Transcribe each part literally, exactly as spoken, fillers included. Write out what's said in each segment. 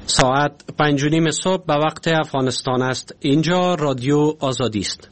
ساعت پنج و نیم صبح به وقت افغانستان است. اینجا رادیو آزادی است.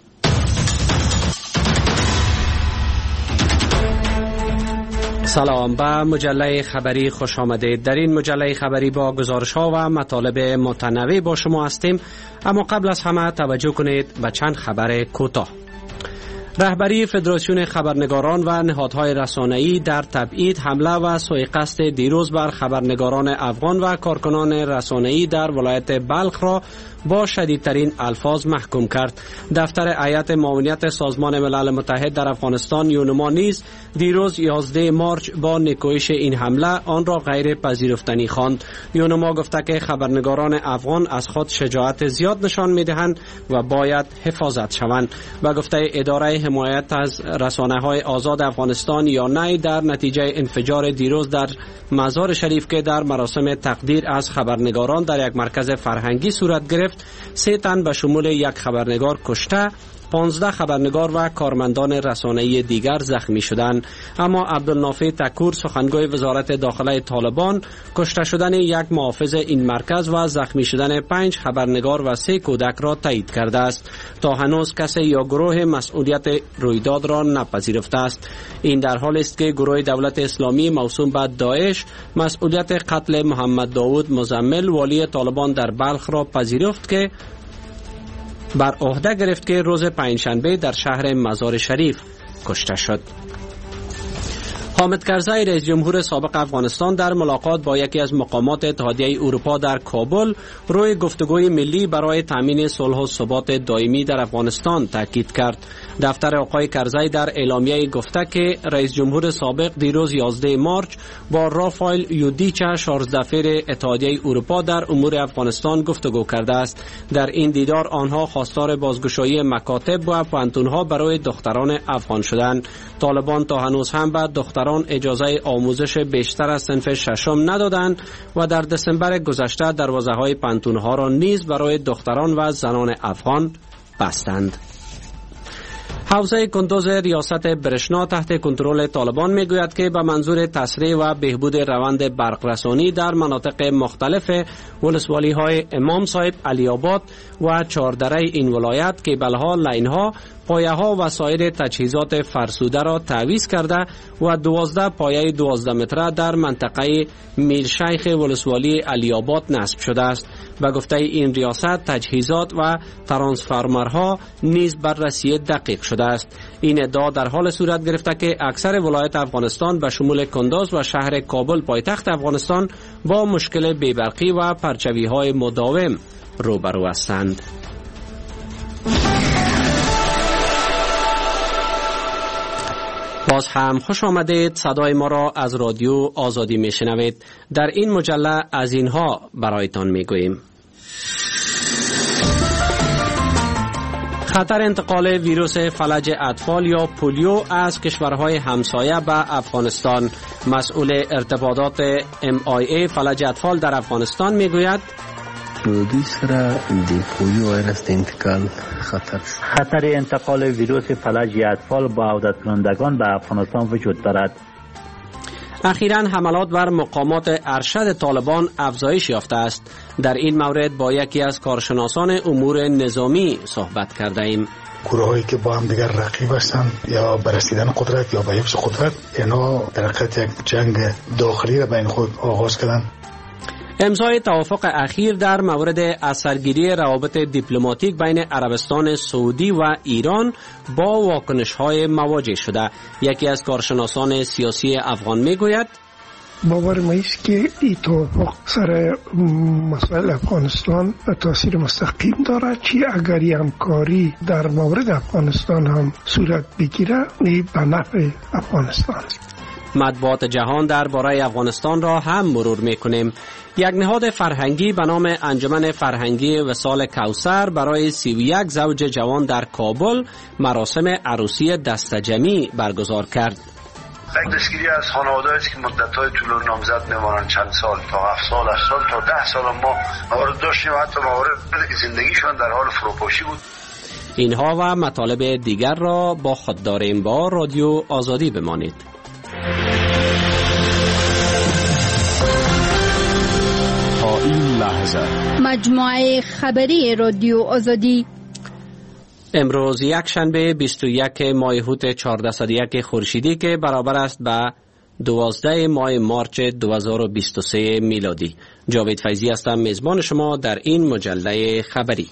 سلام، به مجله خبری خوش آمدید. در این مجله خبری با گزارش ها و مطالب متنوع با شما هستیم، اما قبل از همه توجه کنید به چند خبر کوتاه. رهبری فدراسیون خبرنگاران و نهادهای رسانه‌ای در تبعید، حمله و سوءقصد دیروز بر خبرنگاران افغان و کارکنان رسانه‌ای در ولایت بلخ را با شدیدترین الفاظ محکوم کرد. دفتر هیئت معاونیت سازمان ملل متحد در افغانستان یونما نیز دیروز یازده مارچ با نیکویش این حمله آن را غیر پذیرفتنی خواند. یونما گفته که خبرنگاران افغان از خود شجاعت زیاد نشان می‌دهند و باید حفاظت شوند. و گفته اداره حمایت از رسانه‌های آزاد افغانستان یا نی در نتیجه انفجار دیروز در مزار شریف که در مراسم تقدیر از خبرنگاران در یک مرکز فرهنگی صورت گرفت، سه تن به شمول یک خبرنگار کشته، پانزده خبرنگار و کارمندان رسانه‌ای دیگر زخمی شدند. اما عبدالنافع تکور، سخنگوی وزارت داخله طالبان، کشته شدن یک محافظ این مرکز و زخمی شدن پنج خبرنگار و سه کودک را تایید کرده است. تا هنوز کسی یا گروه مسئولیت رویداد را نپذیرفته است. این در حالی است که گروه دولت اسلامی موسوم به داعش مسئولیت قتل محمد داوود مزمل، والی طالبان در بلخ را پذیرفت که بر عهده گرفت که روز پنجشنبه در شهر مزار شریف کشته شد. حامد کرزی، رئیس جمهور سابق افغانستان، در ملاقات با یکی از مقامات اتحادیه اروپا در کابل روی گفتگوی ملی برای تامین صلح و ثبات دائمی در افغانستان تاکید کرد. دفتر آقای کرزی در اعلامیه گفته که رئیس جمهور سابق دیروز یازده مارچ با رافائل یودیچا، شارژدفیر اتحادیه اروپا در امور افغانستان گفتگو کرده است. در این دیدار آنها خواستار بازگشایی مکاتب و پانتونها برای دختران افغان شدند. طالبان تا هنوز هم به دختران اجازه آموزش بیشتر از صنف ششم ندادند و در دسامبر گذشته دروازه‌های پانتونها را نیز برای دختران و زنان افغان بستند. حوزه کندوز ریاست برشنا تحت کنترل طالبان میگوید که به منظور تسریع و بهبود روند برق رسانی در مناطق مختلف ولسوالی های امام صاحب، علی آباد و چهاردره این ولایت کیبلها، لاینها، پایه ها و سایر تجهیزات فرسوده را تعویض کرده و دوازده پایه دوازده متره در منطقه میرشیخ ولسوالی علی آباد نصب شده است. به گفته این ریاست تجهیزات و ترانسفارمرها نیز بررسی دقیق شده است. این ادعا در حال صورت گرفته که اکثر ولایت افغانستان به شمول کندوز و شهر کابل پایتخت افغانستان با مشکل بی‌برقی و پرچوی های مداوم روبرو هستند. باز هم خوش آمدید. صدای ما را از رادیو آزادی میشنوید. در این مجله از اینها برایتان میگوییم: خطر انتقال ویروس فلج اطفال یا پولیو از کشورهای همسایه به افغانستان. مسئول ارتباطات ام آی ای فلج اطفال در افغانستان میگوید دوی سره د پولیو ویروس انتقال خطر خطر انتقال ویروس فلج اطفال با عودت کنندگان به افغانستان وجود دارد. اخیراً حملات بر مقامات ارشد طالبان افزایش یافته است. در این مورد با یکی از کارشناسان امور نظامی صحبت کرده ایم. گروه هایی که با هم دیگر رقیب هستند یا به رسیدن قدرت یا به حفظ قدرت، اینا در حقیقت یک جنگ داخلی را بین خود آغاز کردند. امضای توافق اخیر در مورد اثرگیری روابط دیپلماتیک بین عربستان سعودی و ایران با واکنش‌های مواجه شده. یکی از کارشناسان سیاسی افغان میگوید باور ما است که این توافق سر مسائل افغانستان تاثیر مستقیم دارد که اگر این همکاری در مورد افغانستان هم صورت بگیره این به نفع افغانستان است. مطبوعات جهان درباره افغانستان را هم مرور میکنیم. یک نهاد فرهنگی به نام انجمن فرهنگی وصال کوثر برای سی و یک زوج جوان در کابل مراسم عروسی دسته‌جمعی برگزار کرد. یک دستگیری از خانواده است که مدت‌های طولانی نامزد میمانند، چند سال تا هفت سال، هشت سال تا ده سال ما موارد داشتیم، حتی موارد که زندگیشان در حال فروپاشی بود. اینها و مطالب دیگر را با خود داریم. با رادیو آزادی بمانید. تا این لحظه. مجموعه خبری رادیو آزادی. امروز یک شنبه بیست و یک ماه هوت چهارصد و یک خورشیدی که برابر است به دوازده ماه مارچ دو هزار و بیست و سه میلادی. جاوید فیضی هستم، میزبان شما در این مجله خبری.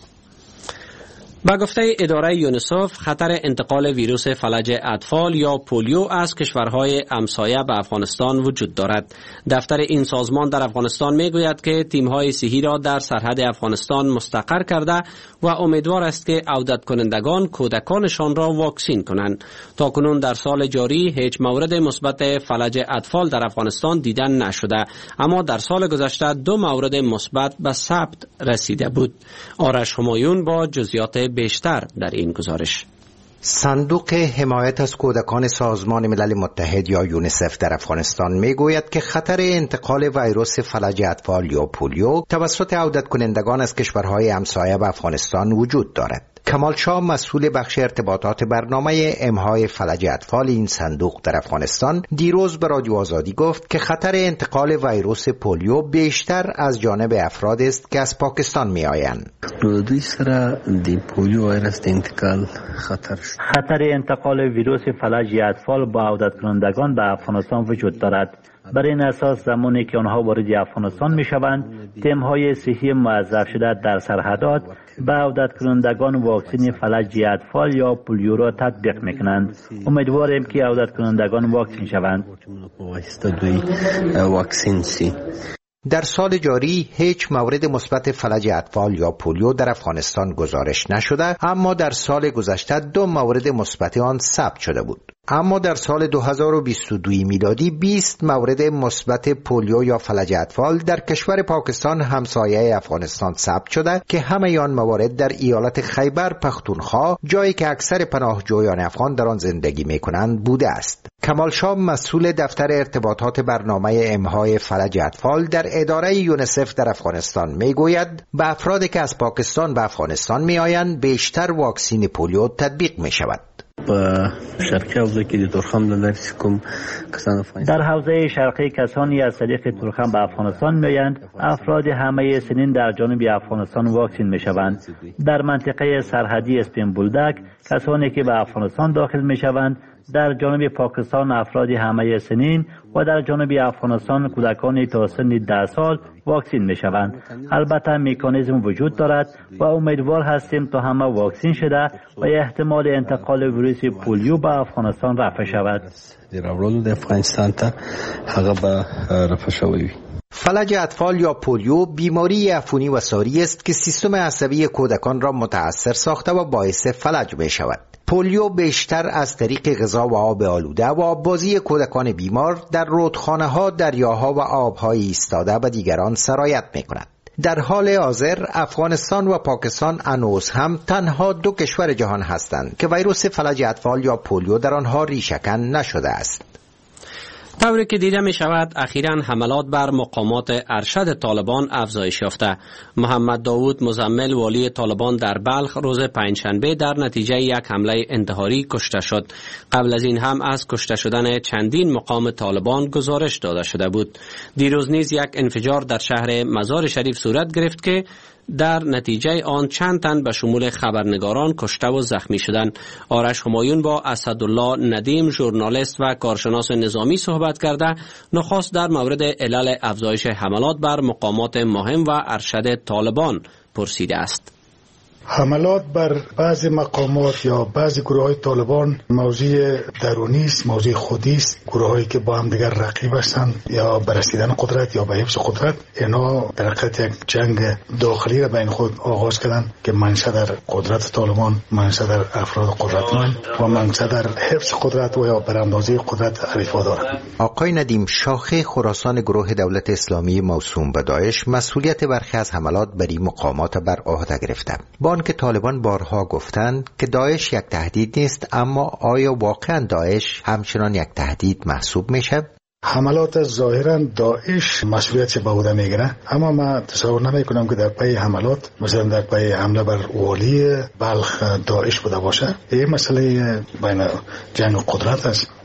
با گفته اداره یونیسف، خطر انتقال ویروس فلج اطفال یا پولیو از کشورهای همسایه به افغانستان وجود دارد. دفتر این سازمان در افغانستان می گوید که تیم‌های صحی را در سرحد افغانستان مستقر کرده و امیدوار است که عودت کنندگان کودکانشان را واکسین کنند. تا کنون در سال جاری هیچ مورد مثبت فلج اطفال در افغانستان دیدن نشده، اما در سال گذشته دو مورد مثبت به ثبت رسیده بود. آرش همایون با جزئیات بیشتر در این گزارش. صندوق حمایت از کودکان سازمان ملل متحد یا یونیسف در افغانستان میگوید که خطر انتقال ویروس فلج اطفال یا پولیو توسط عودت کنندگان از کشورهای همسایه به افغانستان وجود دارد. کمال شاه، مسئول بخش ارتباطات برنامه امهای فلج اطفال این صندوق در افغانستان، دیروز به رادیو آزادی گفت که خطر انتقال ویروس پولیو بیشتر از جانب افراد است که از پاکستان می آیند. دوی سره د پولیو ویروس انتقال خطر خطر انتقال ویروس فلج اطفال با عودت کنندگان به افغانستان وجود دارد. بر این اساس زمانی که آنها وارد افغانستان می شوند، تیم‌های صحی موظف شده در سرحدات به عودت کنندگان واکسن فلج اطفال یا پولیو را تطبیق می کنند. امیدواریم که عودت کنندگان واکسین شوند. در سال جاری هیچ مورد مثبت فلج اطفال یا پولیو در افغانستان گزارش نشده، اما در سال گذشته دو مورد مثبت آن ثبت شده بود. اما در سال دو هزار و بیست و دو میلادی بیست مورد مثبت پولیو یا فلج اطفال در کشور پاکستان همسایه افغانستان ثبت شده که همه آن موارد در ایالت خیبر پختونخوا، جایی که اکثر پناهجویان افغان در آن زندگی می‌کنند، بوده است. کمال شاه، مسئول دفتر ارتباطات برنامه امهای فلج اطفال در اداره یونیسف در افغانستان میگوید به افرادی که از پاکستان به افغانستان میآیند بیشتر واکسن پولیو تطبیق می شود. در حوزه شرقی کسانی از طریق تورخم به افغانستان میآیند افراد همه سنین در جانب افغانستان واکسین می شوند. در منطقه سرحدی اسپین بولدک کسانی که به افغانستان داخل می شوند، در جانب پاکستان افراد همه سنین و در جانب افغانستان کودکان تا سن ده سال واکسین می شوند. البته مکانیزم وجود دارد و امیدوار هستیم تا همه واکسین شده و احتمال انتقال ویروس پولیو به افغانستان رفع شود. فلج اطفال یا پولیو بیماری عفونی و ساری است که سیستم عصبی کودکان را متاثر ساخته و باعث فلج می شود. پولیو بیشتر از طریق غذا و آب آلوده و آببازی کودکان بیمار در رودخانه‌ها، دریاها و آب‌های ایستاده به دیگران سرایت می‌کند. در حال حاضر افغانستان و پاکستان هنوز هم تنها دو کشور جهان هستند که ویروس فلج اطفال یا پولیو در آنها ریشه‌کن نشده است. طوری که دیده می شود اخیراً حملات بر مقامات ارشد طالبان افزایش یافته. محمد داوود مزمل، والی طالبان در بلخ، روز پنجشنبه در نتیجه یک حمله انتحاری کشته شد. قبل از این هم از کشته شدن چندین مقام طالبان گزارش داده شده بود. دیروز نیز یک انفجار در شهر مزار شریف صورت گرفت که در نتیجه آن چند تن به شمول خبرنگاران کشته و زخمی شدند. آرش همایون با اسدالله ندیم، ژورنالیست و کارشناس نظامی صحبت کرده نخست در مورد علل افزایش حملات بر مقامات مهم و ارشد طالبان پرسیده است. حملات بر بعضی مقامات یا بعضی گروه های طالبان موضوع درونی است، موضوع خودی است. گروه هایی که با هم دیگر رقیب هستند یا برسیدن قدرت یا به حفظ قدرت، اینا در حقیقت یک جنگ داخلی را بین خود آغاز کردن که منشأ در قدرت طالبان، منشأ در افراد قدرتمند و منشأ در حفظ قدرت و یا براندازی قدرت حریفا دارند. آقای ندیم، شاخه خراسان گروه دولت اسلامی موسوم به داعش مسئولیت برخی از حملات بر این مقامات بر عهده گرفته. با که طالبان بارها گفتند که داعش یک تهدید نیست، اما آیا واقعا داعش همچنان یک تهدید محسوب میشه؟ حملات ظاهرا داعش مسئولیت به عهده میگیره، اما من تصور نمی کنم که در پی حملات مثلا در پی حمله بر والی بلخ داعش بوده باشه. این مسئله بین جنگ قدرت است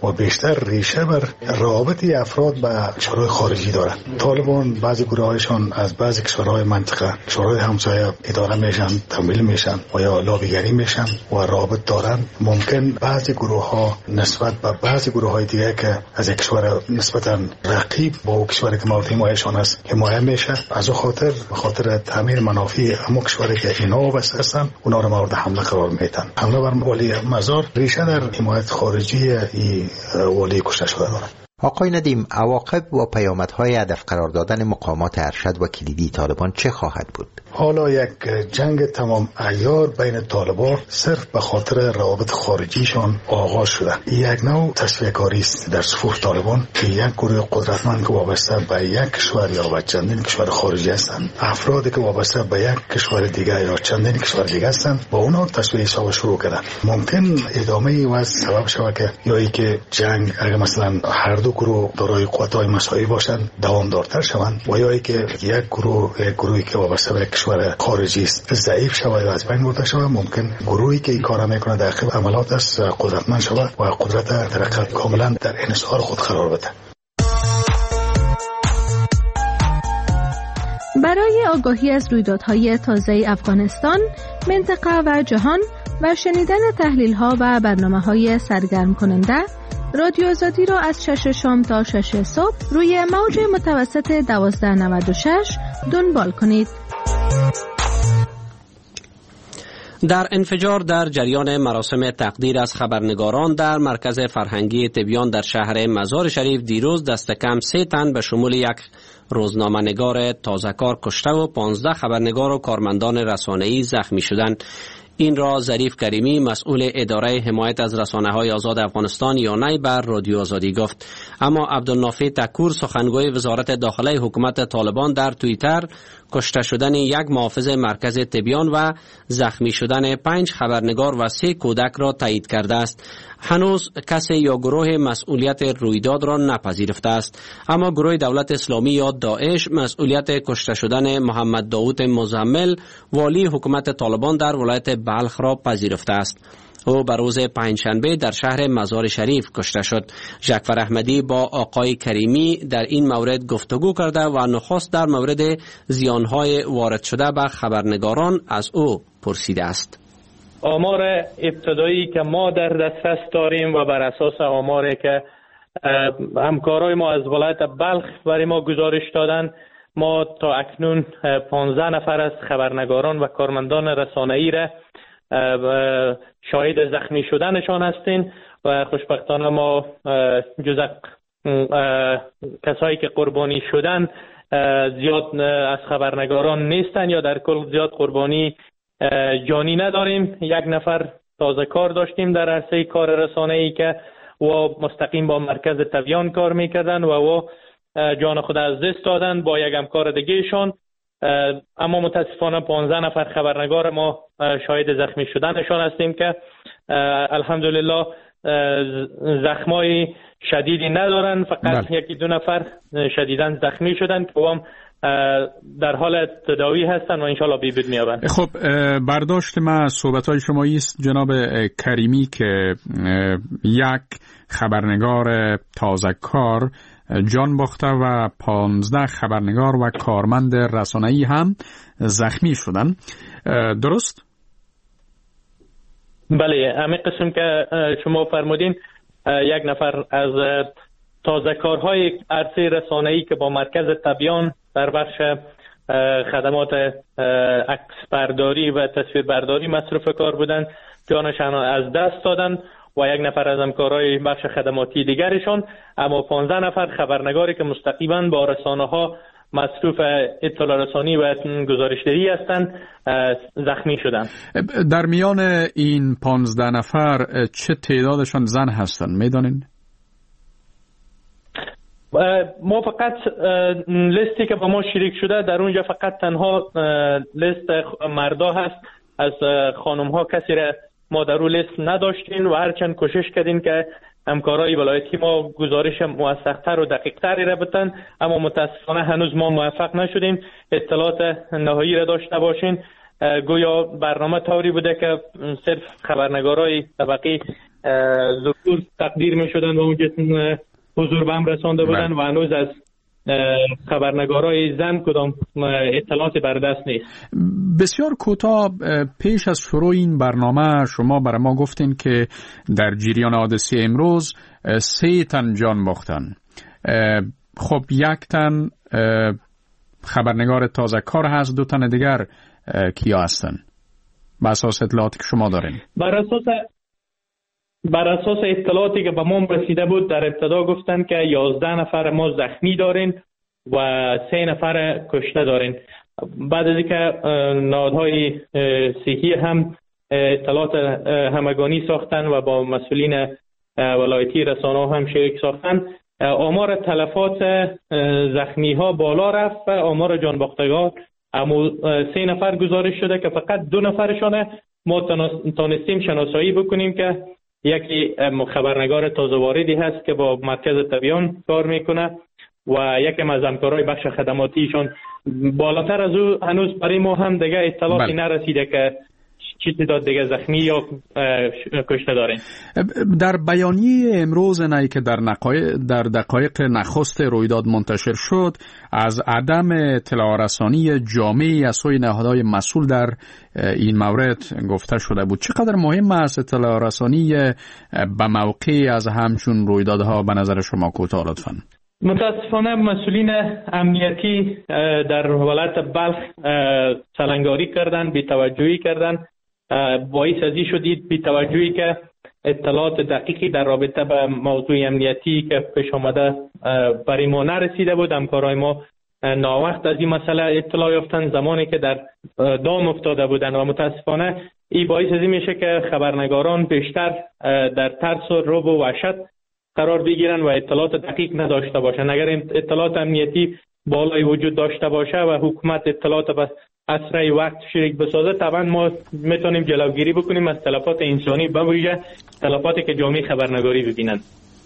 و بیشتر ریشه بر رابط افراد با کشورهای خارجی دارند. طالبان بعضی گروهایشان از بعضی کشورهای منطقه، کشورهای همسایه اداره میشن، تمویل میشن و یا لابیگری میشن و رابط دارن. ممکن بعضی گروه ها نسبت به بعضی گروه های دیگه که از یک کشور نسبتا رقیب با کشوری که مورد حمایهشان است حمایه میشه. از اون خاطر به خاطر تامین منافع اما کشوری که اینا وابسته هستن اونا رو مورد حمله قرار میدن. حمله بر والی مزار ریشه در حمایت خارجی ای والی کشته شده دارد. آقای ندیم، عواقب و پیامدهای هدف قرار دادن مقامات ارشد و کلیدی طالبان چه خواهد بود؟ حالا یک جنگ تمام عیار بین طالبان صرف به خاطر روابط خارجیشان آغاز شده. یک نوع تصفیه کاری است در صفوف طالبان که یک گروه قدرتمند که وابسته به یک کشور یا به چندین کشور خارجی هستند، افرادی که وابسته به یک کشور دیگه یا چندین کشور دیگه هستند، با اونا تصفیه حساب شروع کردن. ممکن ادامه و سبب شود که یا ای که جنگ اگر مثلا هر دو گروه دارای قوت‌های مساوی باشند دوامدارتر شوند و یا ای که یک گروه یک گروهی که وابسته به کشور خارجی است ضعیف شود و از بین برده شود، ممکن گروهی که این کار میکنه در اخیر عملات است قدرتمند شود و قدرت در حقیقت کاملا در انحصار خود قرار بده. برای آگاهی از رویدادهای تازه افغانستان، منطقه و جهان و شنیدن تحلیل‌ها و برنامه‌های سرگرم کننده، رادیو آزادی را از شش شام تا شش صبح روی موج متوسط دوازده نود و شش دنبال کنید. در انفجار در جریان مراسم تقدیر از خبرنگاران در مرکز فرهنگی تبیان در شهر مزار شریف دیروز دست کم سه تن به شمول یک روزنامه‌نگار تازه‌کار کشته و پانزده خبرنگار و کارمندان رسانه‌ای زخمی شدند. این را ظریف کریمی مسئول اداره حمایت از رسانه‌های آزاد افغانستان یانای بر رادیو آزادی گفت. اما عبدالنافع تکور سخنگوی وزارت داخله حکومت طالبان در توییتر کشته شدن یک محافظ مرکز تبیان و زخمی شدن پنج خبرنگار و سه کودک را تایید کرده است. هنوز کسی یا گروه مسئولیت رویداد را نپذیرفته است، اما گروه دولت اسلامی یا داعش مسئولیت کشته شدن محمد داوود مزمل والی حکومت طالبان در ولایت بلخ را پذیرفته است. او بر روز پنجشنبه در شهر مزار شریف کشته شد. جعفر احمدی با آقای کریمی در این مورد گفتگو کرده و نخست در مورد زیانهای وارد شده به خبرنگاران از او پرسیده است. آمار ابتدایی که ما در دسترس داریم و بر اساس آماری که همکارای ما از ولایت بلخ برای ما گزارش دادن، ما تا اکنون پانزده نفر از خبرنگاران و کارمندان رسانه‌ای را شاهد زخمی شدنشان هستیم و خوشبختانه ما جز کسایی که قربانی شدن زیاد از خبرنگاران نیستن یا در کل زیاد قربانی جانی نداریم. یک نفر تازه کار داشتیم در عرصه کار رسانه‌ای که و مستقیم با مرکز تبیان کار میکردن و و جان خود از دست دادن با یک همکار دیگهشان. اما متاسفانه پانزده نفر خبرنگار ما شاهد زخمی شدنشان هستیم که الحمدلله زخمای شدیدی ندارن، فقط بله. یکی دو نفر شدیداً زخمی شدن که هم در حال تداوی هستن و انشالله بهبود میابند. خب برداشت ما صحبت‌های شما است جناب کریمی که یک خبرنگار تازه کار جان باخته و پانزده خبرنگار و کارمند رسانه‌ای هم زخمی شدن، درست؟ بله، همین قسم که شما فرمودین یک نفر از تازه کارهای عرصه رسانه‌ای که با مرکز تبیان در بخش خدمات عکس برداری و تصویر برداری مصروف کار بودن جانشان از دست دادن و یک نفر از همکارای بخش خدماتی دیگرشان، اما پانزده نفر خبرنگاری که مستقیما با رسانه ها مصروف اطلاع رسانی و گزارشدهی هستند زخمی شدند. در میان این پانزده نفر چه تعدادشان زن هستند میدانین؟ ما فقط لیستی که با ما شریک شده در اونجا فقط تنها لیست مردا هست، از خانم ها کسی را ما در اون لیست نداشتیم و هرچند کوشش کردیم که همکارای ولایتی ما گزارش موثق‌تر و دقیق‌تری را بدن، اما متاسفانه هنوز ما موفق نشدیم اطلاعات نهایی را داشته باشیم. گویا برنامه طوری بوده که صرف خبرنگارای طبقه ظهور تقدیر می شدن و اونجا حضور به هم رسانده بودن و هنوز از خبرنگارای زن کدام اطلاعات بر دست نیست. بسیار کوتاه پیش از شروع این برنامه شما برای ما گفتین که در جریان حادثه امروز سه تن جان باختن. خب یک تن خبرنگار تازه کار هست، دو تن دیگر کیا هستن بر اساس اطلاعاتی که شما دارین؟ بر اساس بر اساس اطلاعاتی که به ما رسیده بود در ابتدا گفتن که یازده نفر ما زخمی دارین و سه نفر کشته دارین. بعد از اینکه نهادهای صحی هم اطلاعات همگانی ساختن و با مسئولین ولایتی رسانه‌ها هم شریک ساختن، آمار تلفات زخمی ها بالا رفت و آمار جان باختگان اما سه نفر گزارش شده که فقط دو نفرشانه ما تانستیم شناسایی بکنیم که یکی خبرنگار تازه واردی هست که با مرکز تبیان کار میکنه و یکی از همکارای بخش خدماتیشون. بالاتر از او هنوز برای ما هم دیگه اطلاعاتی بله. نرسیده که چی تعداد دیگه زخمی یا کشته دارین. در بیانیه امروز نه که در نقایق در دقایق نخست رویداد منتشر شد از عدم اطلاع رسانی جامعی از سوی نهادهای مسئول در این مورد گفته شده بود. چقدر مهم است اطلاع رسانی به موقع از همچون رویدادها به نظر شما کوتاه لطفاً؟ متاسفانه مسئولین امنیتی در ولایت بلخ سلنگاری کردن، بی‌توجهی کردن، باعث ازی شدید بی‌توجهی که اطلاعات دقیقی در رابطه به موضوع امنیتی که پیش آمده برای ما نرسیده بود. همکارای ما ناوقت از این مسئله اطلاع یافتن زمانی که در دام افتاده بودن و متاسفانه این باعث ازی میشه که خبرنگاران بیشتر در ترس و رعب و وحشت قرار بگیرن و اطلاعات دقیق نداشته باشن. اگر اطلاعات امنیتی بالای وجود داشته باشه و حکومت اطلاعات به اسرع وقت شریک بسازه، طبعا ما میتونیم جلوگیری بکنیم از تلفات انسانی، به ویژه تلفاتی که جامعه خبرنگاری ببینند.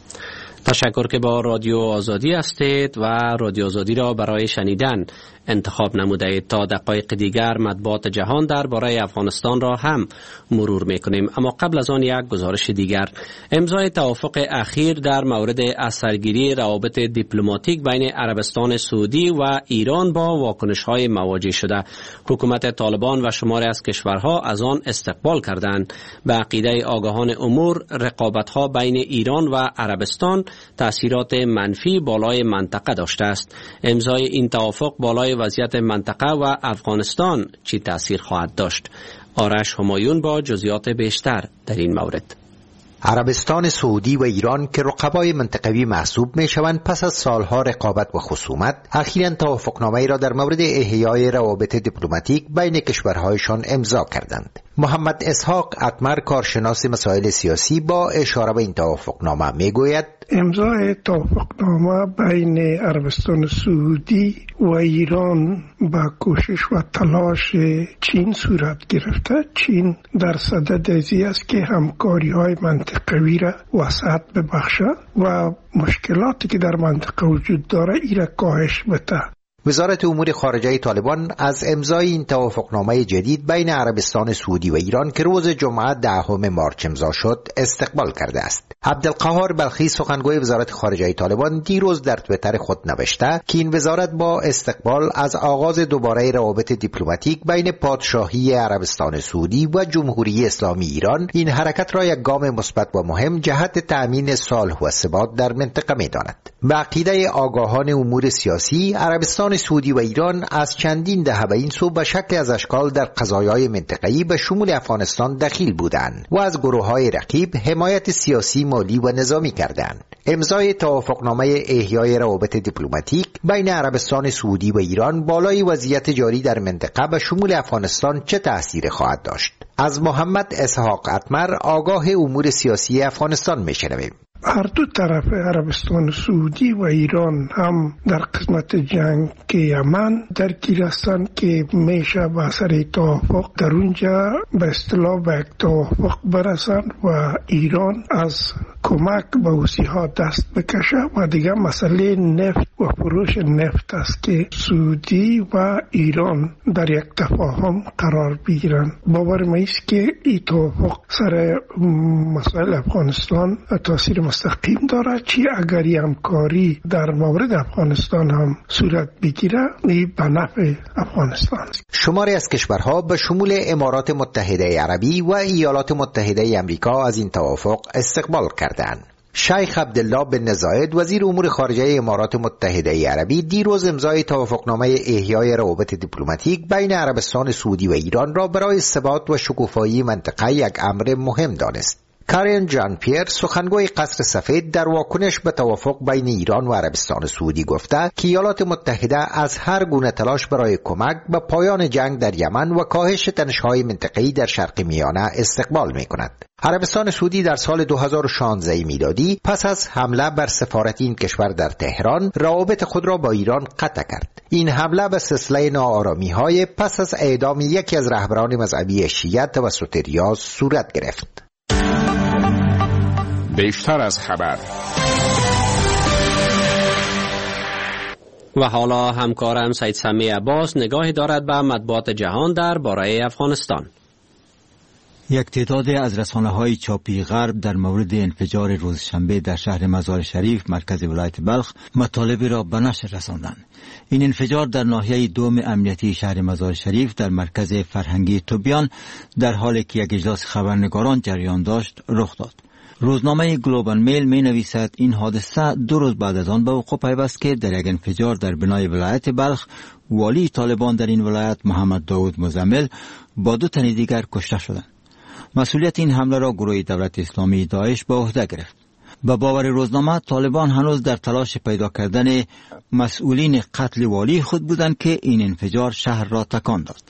تشکر که با رادیو آزادی هستید و رادیو آزادی را برای شنیدن انتخاب نموده اید. تا دقایق دیگر مطبوعات جهان درباره افغانستان را هم مرور میکنیم، اما قبل از آن یک گزارش دیگر. امضای توافق اخیر در مورد اثرگیری روابط دیپلماتیک بین عربستان سعودی و ایران با واکنش‌های مواجه شده. حکومت طالبان و شماری از کشورها از آن استقبال کردند. به عقیده آگاهان امور، رقابت‌ها بین ایران و عربستان تأثیرات منفی بالای منطقه داشته است. امضای این توافق بالای وضعیت منطقه و افغانستان چی تأثیر خواهد داشت؟ آرش همایون با جزئیات بیشتر در این مورد. عربستان سعودی و ایران که رقبای منطقوی محسوب می شوند پس از سالها رقابت و خصومت اخیراً توافقنامه‌ای را در مورد احیای روابط دیپلماتیک بین کشورهایشان امضا کردند. محمد اسحاق اتمر کارشناس مسائل سیاسی با اشاره به این توافقنامه می گوید امضای توافقنامه بین عربستان سعودی و ایران با کوشش و تلاش چین صورت گرفته. چین در صدد ازی است که همکاری های منطقوی را وسعت ببخشه و مشکلاتی که در منطقه وجود داره ایره کاهش بده. وزارت امور خارجه طالبان از امضای این توافقنامه جدید بین عربستان سعودی و ایران که روز جمعه دهم مارچ امضا شد استقبال کرده است. عبدالقهار بلخی سخنگوی وزارت خارجه طالبان دیروز در توییتر خود نوشته که این وزارت با استقبال از آغاز دوباره روابط دیپلماتیک بین پادشاهی عربستان سعودی و جمهوری اسلامی ایران این حرکت را یک گام مثبت و مهم جهت تأمین صلح و ثبات در منطقه می‌داند. به عقیده آگاهان امور سیاسی، عربستان سعودی و ایران از چندین دهه به این سو به شکل از اشکال در قضایای منطقه‌ای به شمول افغانستان دخیل بودند و از گروه‌های رقیب حمایت سیاسی، مالی و نظامی کردند. امضای توافقنامه احیای روابط دیپلماتیک بین عربستان سعودی و ایران بالای وضعیت جاری در منطقه به شمول افغانستان چه تأثیری خواهد داشت؟ از محمد اسحاق اتمر آگاه امور سیاسی افغانستان میشنویم. هر دو طرف عربستان سعودی و ایران هم در قسمت جنگ که یمن درگیر هستند که میشه به اثر توافق در اونجا به اصطلاح به یک توافق برسند و ایران از کمک به اوسیها دست بکشه و دیگه مسئله نفت و فروش نفت است که سعودی و ایران در یک تفاهم قرار بگیرن. باور ما است که این توافق سر مسائل افغانستان تاثیر مستقیم داره، چی اگر این همکاری در مورد افغانستان هم صورت بگیره این به نفع افغانستان. شماری از کشورها به شمول امارات متحده عربی و ایالات متحده امریکا از این توافق استقبال کردند. شیخ عبدالله بن زاید وزیر امور خارجه امارات متحده عربی دیروز امضای توافقنامه احیای روابط دیپلماتیک بین عربستان سعودی و ایران را برای ثبات و شکوفایی منطقه یک امر مهم دانست. کارین جان پیر سخنگوی قصر سفید در واکنش به توافق بین ایران و عربستان سعودی گفته که ایالات متحده از هر گونه تلاش برای کمک به پایان جنگ در یمن و کاهش تنش‌های منطقه‌ای در شرق میانه استقبال می‌کند. عربستان سعودی در سال دو هزار و شانزده میلادی پس از حمله بر سفارت این کشور در تهران روابط خود را با ایران قطع کرد. این حمله به سلسله ناآرامی‌های پس از اعدام یکی از رهبران مذهبی شیعه توسط ریاض صورت گرفت. بیشتر از خبر. و حالا همکارم سید سمی عباس نگاهی دارد به مطبوعات جهان در باره افغانستان. یک تعداد از رسانه‌های چاپی غرب در مورد انفجار روز شنبه در شهر مزار شریف مرکز ولایت بلخ مطالبی را به نشر رساندند. این انفجار در ناحیه دوم امنیتی شهر مزار شریف در مرکز فرهنگی توبیان در حالی که یک اجلاس خبرنگاران جریان داشت رخ داد. روزنامه گلوبال میل می نویسد این حادثه دو روز بعد از آن به وقوع پیوست که در یک انفجار در بنای ولایت بلخ والی طالبان در این ولایت محمد داود مزمل با دو تن دیگر کشته شدند. مسئولیت این حمله را گروه دولت اسلامی داعش به عهده گرفت. به باور روزنامه طالبان هنوز در تلاش پیدا کردن مسئولین قتل والی خود بودند که این انفجار شهر را تکان داد.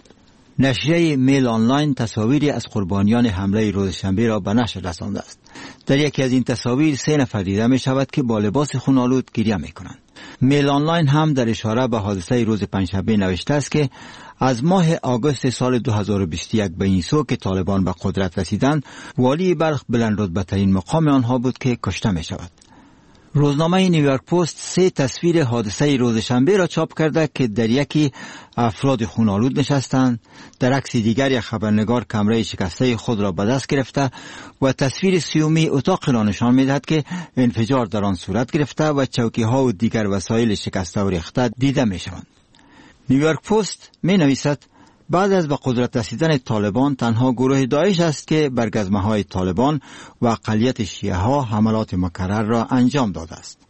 نشریه میل آنلاین تصاویری از قربانیان حمله روز شنبه را به نشر رسانده است. در یکی از این تصاویر سه نفر دیده می شود که با لباس خون‌آلود گریه می کنند. میل آنلاین هم در اشاره به حادثه روز پنجشنبه نوشته است که از ماه آگوست سال دو هزار و بیست و یک به این سو که طالبان به قدرت رسیدند والی بلخ بلند رتبه‌ترین مقام آنها بود که کشته می شود. روزنامه نیویورک پست سه تصویر حادثه روز شنبه را چاپ کرده که در یکی افراد خون‌آلود نشستند، در عکس دیگر یک خبرنگار کمره شکسته خود را به دست گرفته و تصویر سیومی اتاق را نشان می‌دهد که انفجار در آن صورت گرفته و چوکی‌ها و دیگر وسایل شکسته و ریخته دیده می‌شوند. نیویورک پست می‌نویسد بعد از به قدرت رسیدن طالبان تنها گروه داعش است که بر گزمه‌های طالبان و اقلیت شیعه‌ها حملات مکرر را انجام داده است.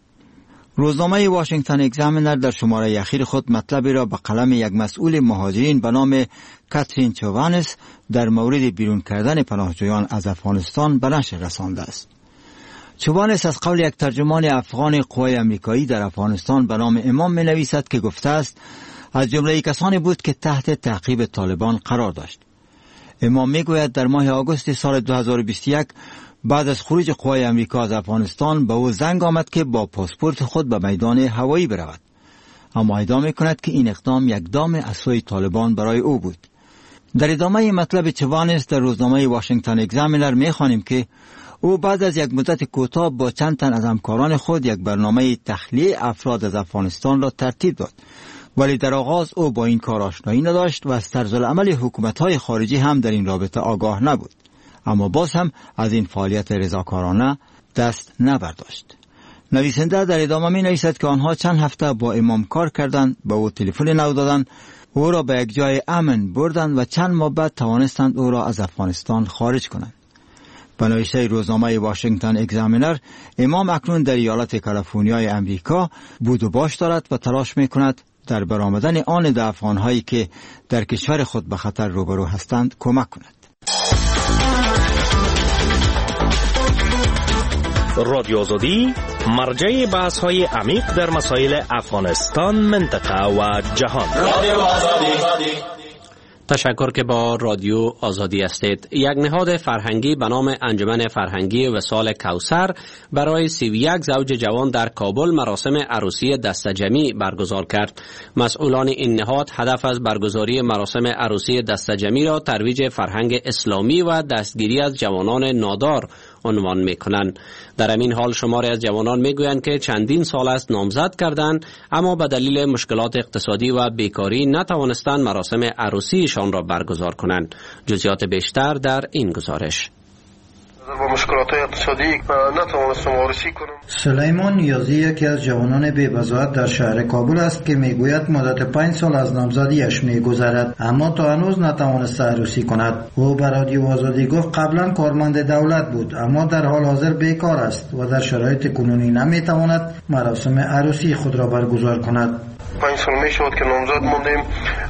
روزنامه واشنگتن اگزامینر در شماره اخیر خود مطلبی را به قلم یک مسئول مهاجرین به نام کاترین چوانس در مورد بیرون کردن پناهجویان از افغانستان به نشر رسانده است. چوانس از قول یک ترجمان افغان قوای امریکایی در افغانستان به نام امام می نویسد که گفته است از جمله کسانی بود که تحت تعقیب طالبان قرار داشت. امام می گوید در ماه آگوست سال دو هزار و بیست و یک بعد از خروج قوای امریکا از افغانستان به او زنگ آمد که با پاسپورت خود به میدان هوایی برود. اما ادعا می کند که این اقدام یک دام از سوی طالبان برای او بود. در ادامه مطلب چوانس در روزنامه واشنگتن اگزامینر می خوانیم که او بعد از یک مدت کوتاه با چند تن از همکاران خود یک برنامه تخلیه افراد از افغانستان را ترتیب داد. ولی در آغاز او با این کار آشنایی نداشت و از طرزالعمل حکومت‌های خارجی هم در این رابطه آگاه نبود. اما باز هم از این فعالیت رضاکارانه دست نبرداشت. نویسنده در ادامه می نویسد که آنها چند هفته با امام کار کردند، به او تلفن نو دادند، او را به یک جای امن بردند و چند ماه بعد توانستند او را از افغانستان خارج کنند. به نوشته روزنامه واشنگتن اگزامینر، امام اکنون در ایالت کالیفرنیای امریکا بود و باش دارد و تلاش می کند در برآمدن آن ده افغان‌هایی که در کشور خود به خطر روبرو هستند کمک کند. رادیو آزادی مرجع بحث‌های عمیق در مسائل افغانستان، منطقه و جهان. رادیو آزادی. تشکر که با رادیو آزادی هستید. یک نهاد فرهنگی به نام انجمن فرهنگی وصال کوثر برای سی و یک زوج جوان در کابل مراسم عروسی دسته‌جمعی برگزار کرد. مسئولان این نهاد هدف از برگزاری مراسم عروسی دسته‌جمعی را ترویج فرهنگ اسلامی و دستگیری از جوانان نادار عنوان می کنند. در همین حال شماری از جوانان می گویند که چندین سال است نامزد کردند اما به دلیل مشکلات اقتصادی و بیکاری نتوانستند مراسم عروسیشان را برگزار کنند. جزئیات بیشتر در این گزارش. با مشکلات اقتصادی نتوانستم عروسی کنم. سلیمان نیازی یکی از جوانان بی‌بضاعت در شهر کابل است که میگوید مدت پنج سال از نامزدیش میگذرد اما تا هنوز نتوانسته عروسی کند. او به رادیو آزادی گفت قبلا کارمند دولت بود اما در حال حاضر بیکار است و در شرایط کنونی نمیتواند مراسم عروسی خود را برگزار کند. پنج سال می شود که نامزد موندیم،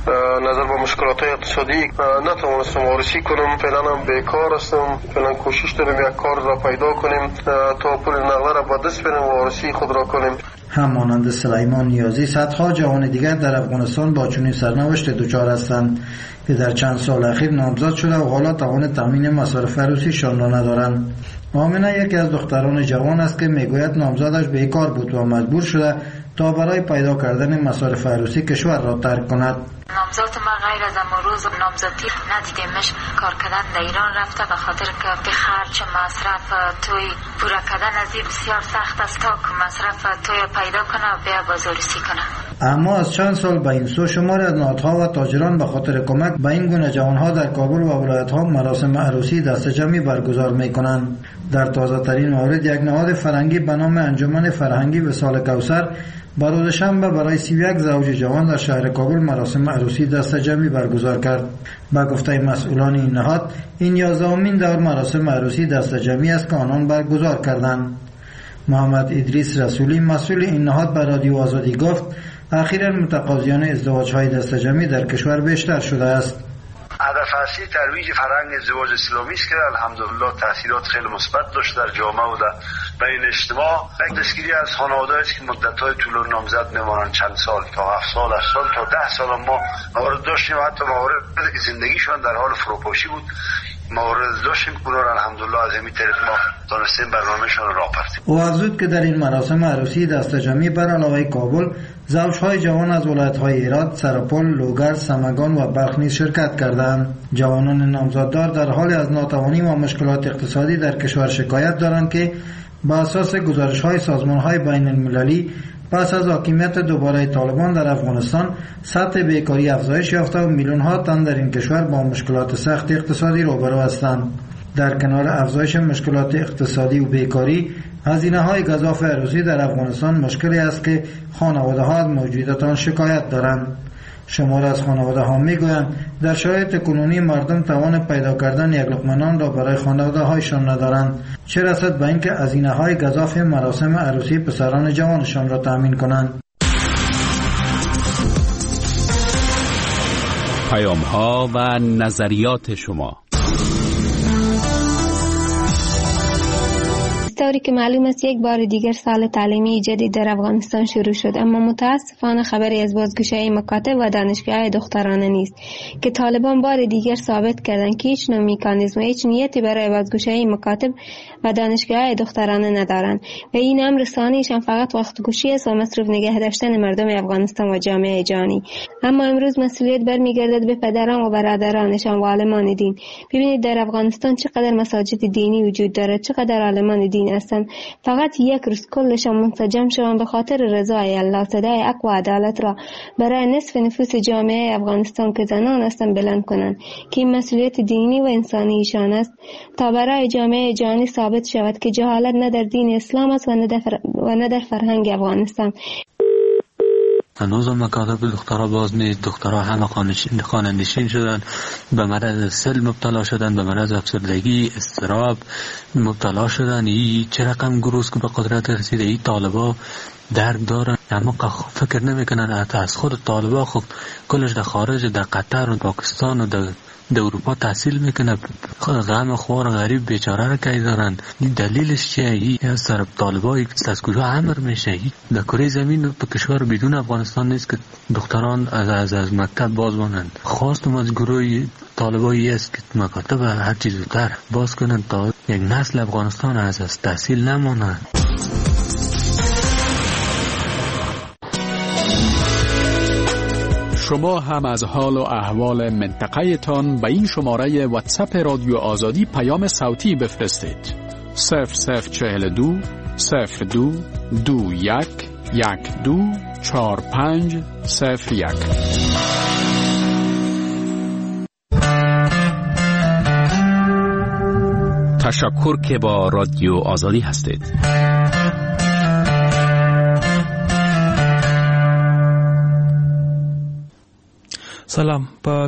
نظر به مشکلات اقتصادی نتوانستم عروسی کنم. فعلا هم بیکار هستم. فعلا کوشش داریم یک کار را پیدا کنیم تا پول نقده را به دست بیاریم و عروسی خود را کنیم. همانند سلیمان نیازی صدها جوان دیگر در افغانستان با چنین سرنوشت دچار هستند که در چند سال اخیر نامزد شده و حالا توان تامین مصارف عروسیشان را ندارند. آمنه یکی از دختران جوان است که میگوید نامزدش بیکار بود و مجبور شده تا برای پیدا کردن مصارف عروسی کشور را ترک کند. نامزد ما غیر از امروز نامزدی ندیدیمش. کار کردن در ایران رفته به خاطر که به خرج مصرف توی پورا کردن از این بسیار سخت است تا که مصرف توی پیدا کنه و بیا باز عروسی کنه. اما از چند سال به این سو شماری از نهادها و تاجران به خاطر کمک به این گونه جوانها در کابل و ولایت‌ها مراسم عروسی دست جمعی برگزار می‌کنند. در تازه ترین مورد یک نهاد فرهنگی به نام انجمن فرهنگی وصال کوثر بر روز شنبه برای سی و یک زوج جوان در شهر کابل مراسم عروسی دست جمعی برگزار کرد. با گفته مسئولان این نهاد این یازدهمین دور مراسم عروسی دست جمعی است که آنان برگزار کردند. محمد ادریس رسولی مسئول این نهاد به رادیو آزادی گفت اخیراً متقاضیان ازدواج‌های دست جمعی در کشور بیشتر شده است. هدف اصلی ترویج فرهنگ ازدواج اسلامی است که الحمدلله تاثیرات خیلی مثبت داشت در جامعه و در بین اجتماع. دستگیری از خانواده‌ای است که مدت‌های طولانی نامزد میمانند، چند سال تا هفت سال، هشت سال تا ده سال ما موارد داشتیم. حتی موارد که زندگیشان در حال فروپاشی بود موارد داشتیم که اونها الحمدلله از این طریق ما تونستیم برنامه‌شان را راه بردیم. او افزود که در این مراسم عروسی دست جمعی بر علاوه کابل زوجهای جوان از ولایت‌های هرات، سرپل، لوگر، سمنگان و بلخ نیز شرکت کردند. جوانان نامزددار در حال از ناتوانی و مشکلات اقتصادی در کشور شکایت دارند که با اساس گزارش‌های سازمان‌های بین‌المللی پس از حاکمیت دوباره طالبان در افغانستان سطح بیکاری افزایش یافته و میلیون‌ها تن در این کشور با مشکلات سخت اقتصادی روبرو هستند. در کنار افزایش مشکلات اقتصادی و بیکاری، هزینه‌های گزاف عروسی در افغانستان مشکلی است که خانواده‌ها از موجودیت آن شکایت دارند. شمار از خانواده‌ها می‌گویند در شرایط کنونی مردم توان پیدا کردن یک لقمه نان را برای خانواده‌هایشان ندارند، چه رسد به اینکه هزینه‌های گزاف مراسم عروسی پسران جوانشان را تأمین کنند. پیام‌ها و نظریات شما. طوری که معلوم است یک بار دیگر سال تعلیمی جدید در افغانستان شروع شد، اما متاسفانه خبری از بازگشایی مکاتب و دانشگاه‌های دخترانه نیست که طالبان بار دیگر ثابت کردند که هیچ نوع مکانیزم و هیچ نیتی برای بازگشایی مکاتب و دانشگاه‌های دخترانه ندارند و این امر ثانیشان فقط وقت کشی است و مصروف نگه داشتن مردم افغانستان و جامعه جهانی. اما امروز مسئولیت برمیگردد به پدران و برادرانشان و عالمان دین. ببینید در افغانستان چقدر مساجد دینی وجود دارد، چقدر عالمان دین هستند. فقط یک روز کلشان منسجم شوند به خاطر رضای الله، صدای حق و عدالت را برای نصف نفوس جامعه افغانستان که زنان هستند بلند کنند که این مسئولیت دینی و انسانی ایشان است تا برای جامعه جهانی ثابت شود که جهالت نه در دین اسلام است و نه در, فر... و نه در فرهنگ افغانستان. هنوز هم مکاتب دخترها باز نیست. دخترها همه خانه‌نشین شدن، به مرض سل مبتلا شدن، به مرض افسردگی، اضطراب مبتلا شدن. این چه رقم گروه که به قدرت رسیده، این طالبا درک دارن اما فکر نمیکنن حتی از خود طالبا خب کلش در خارج، در قطر و پاکستان و در در اروپا تحصیل میکنه. غم خوار غریب بیچاره را که دارن. این دلیلش چیه؟ این از طرف طالبایی که از کجا امر میشه. در کره زمین به کشور بدون افغانستان نیست که دختران از از, از مکتب باز مانند. خواستم از گروه طالبایی است که مکاتب هر چیز زودتر باز کنند تا یک نسل افغانستان از از تحصیل نمانند. شما هم از حال و احوال منطقه تان به این شماره واتساپ رادیو آزادی پیام صوتی بفرستید. صفر صفر چهل دو صفر دو دو یک یک دو چهار پنج صفر یک. تشکر که با رادیو آزادی هستید. سلام، با